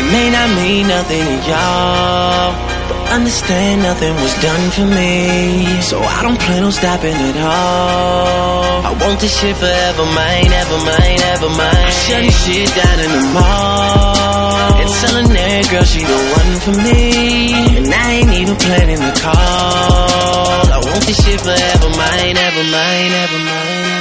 It may not mean nothing to y'all, but understand nothing was done for me, so I don't plan on stopping at all. I want this shit forever, mine, ever mine, ever mine. Shutting shit down in the mall and telling that girl she the one for me, and I ain't even planning the call. I want this shit forever, mine, ever mine, ever mine.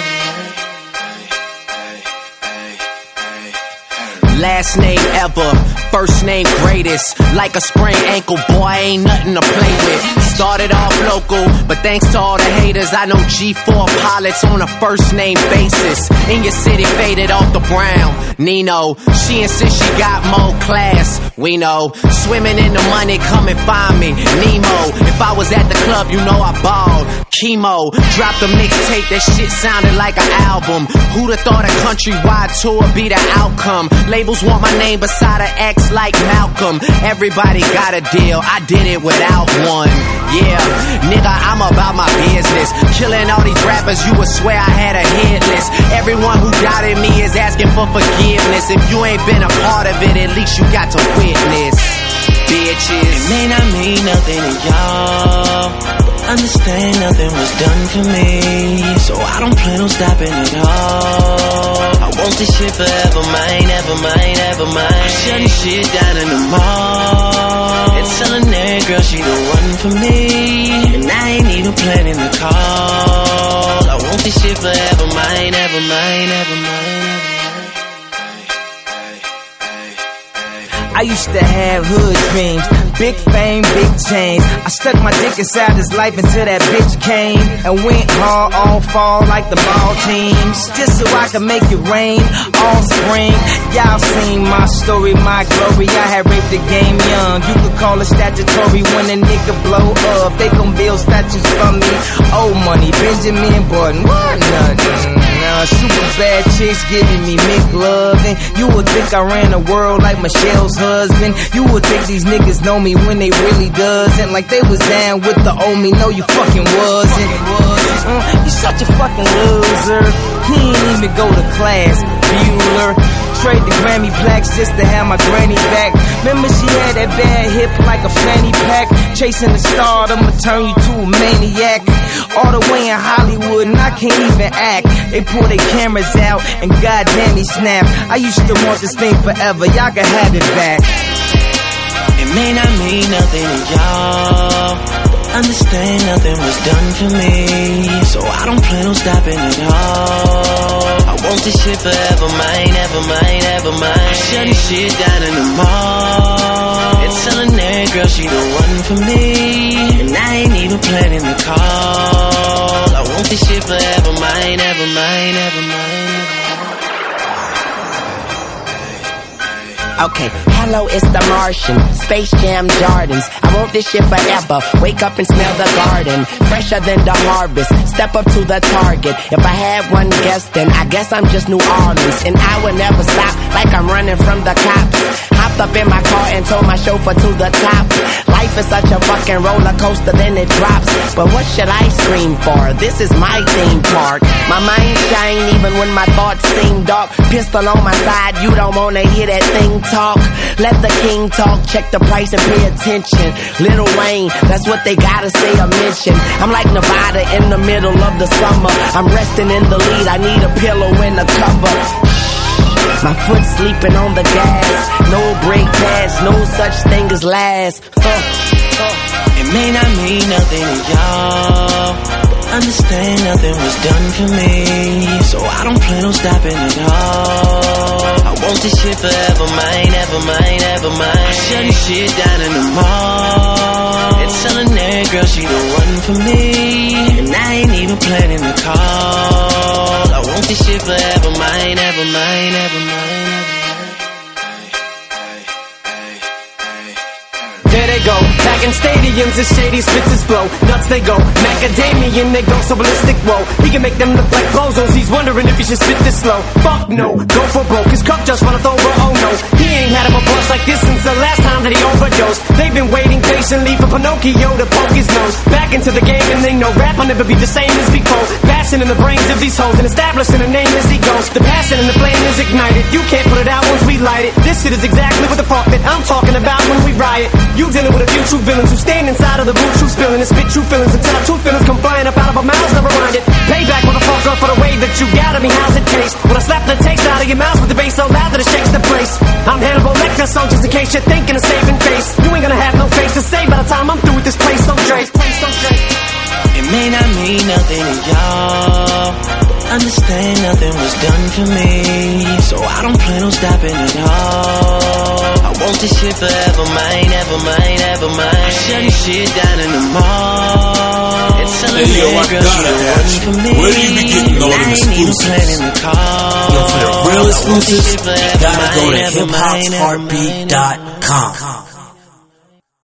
Last name ever, first name greatest. Like a sprained ankle, boy, ain't nothing to play with. Started off local, but thanks to all the haters, I know G4 pilots on a first name basis. In your city, faded off the brown. Nino, she insists she got more class. We know, swimming in the money, come and find me. Nemo, if I was at the club, you know I balled. Chemo, dropped a mixtape, that shit sounded like an album. Who'da thought a countrywide tour be the outcome? Labels want my name beside an X like Malcolm. Everybody got a deal, I did it without one. Yeah, nigga, I'm about my business. Killing all these rappers, you would swear I had a hit list. Everyone who doubted me is asking for forgiveness. If you ain't been a part of it, at least you got to witness. Bitches. It may not mean nothing to y'all, but understand nothing was done for me, so I don't plan on stopping at all. I want this shit forever, mine, ever mine, ever mine. Shutting shit down in the mall and telling that girl she the one for me, and I ain't even planning the call. I want this shit forever, mine, ever mine, ever mine. I used to have hood dreams, big fame, big change. I stuck my dick inside his life until that bitch came and went hard all fall like the ball teams, just so I could make it rain all spring. Y'all seen my story, my glory. I had raped the game young. You could call it statutory when a nigga blow up. They gon' build statues for me. Old money, Benjamin Button, what nothing. Super bad chicks giving me McLovin'. You would think I ran the world like Michelle's husband. You would think these niggas know me when they really doesn't. Like they was down with the old me. No, you fucking wasn't. You such a fucking loser. He ain't even go to class, Bueller. Trade the Grammy plaques just to have my granny back. Remember she had that bad hip like a fanny pack. Chasing the star, I'ma turn you to a maniac. All the way in Hollywood and I can't even act. They pull their cameras out and goddamn he snap. I used to want this thing forever, y'all can have it back. It may not mean nothing to y'all, but understand nothing was done for me, so I don't plan on stopping at all. I want this shit forever, mine, ever mine, ever mine. Shutting shit down in the mall and telling that girl she the one for me, and I ain't even planning the call. I want this shit forever, mine, ever mine, ever mine. Okay, hello, it's the Martian, Space Jam Jordans. I want this shit forever, wake up and smell the garden, fresher than the harvest, step up to the target. If I had one guess, then I guess I'm just New Orleans, and I would never stop like I'm running from the cops. Hopped up in my car and told my chauffeur to the top. Life is such a fucking roller coaster, then it drops. But what should I scream for? This is my theme park. My mind shine even when my thoughts seem dark. Pistol on my side, you don't wanna hear that thing talk. Let the king talk, check the price and pay attention. Lil Wayne, that's what they gotta say or mention. I'm like Nevada in the middle of the summer. I'm resting in the lead, I need a pillow and a cover. My foot sleeping on the gas. No brake pads, no such thing as last. It may not mean nothing to y'all, but understand nothing was done for me, so I don't plan on stopping at all. I want this shit forever, mine, ever mine, ever mine. Shutting shit down in the mall and telling that girl she the one for me, and I ain't even planning the call. I want this shit forever, mine, ever mine, ever mine. There they go, back in stadiums, the shady spits his flow. Nuts they go, macadamian, they go so ballistic, whoa. He can make them look like bozos, he's wondering if he should spit this slow. Fuck no, go for broke, his cup just runneth over, oh no. He ain't had him a bust like this since the last time that he overdosed. They've been waiting patiently inspiration, leave for Pinocchio to poke his nose. Back into the game and they know rap will never be the same as before. Passion in the brains of these hoes and establishing a name as he goes. The passion and the flame is ignited. You can't put it out once we light it. This shit is exactly what the fuck that I'm talking about when we riot. You dealing with a few true villains who stand inside of the booth, true spilling and spit true feelings until our true feelings come flying up out of our mouths, never mind it. Payback, motherfucker, for the way that you got me. How's it taste? When I slap the taste out of your mouth with the bass so loud that it shakes the place. I'm Hannibal Lecter, so just in case you're thinking of saving face, you ain't gonna have no face to say by the time I'm through with this place. So Dre, it may not mean nothing to y'all, but understand nothing was done for me, so I don't plan on stopping at all. I want this shit forever, mine, ever mine, ever mine. I'm shutting shit down in the mall. It's telling me girl, you're one for me. Where do you be getting all the exclusives? You know, for the real exclusives, you gotta go to hiphopsheartbeat.com.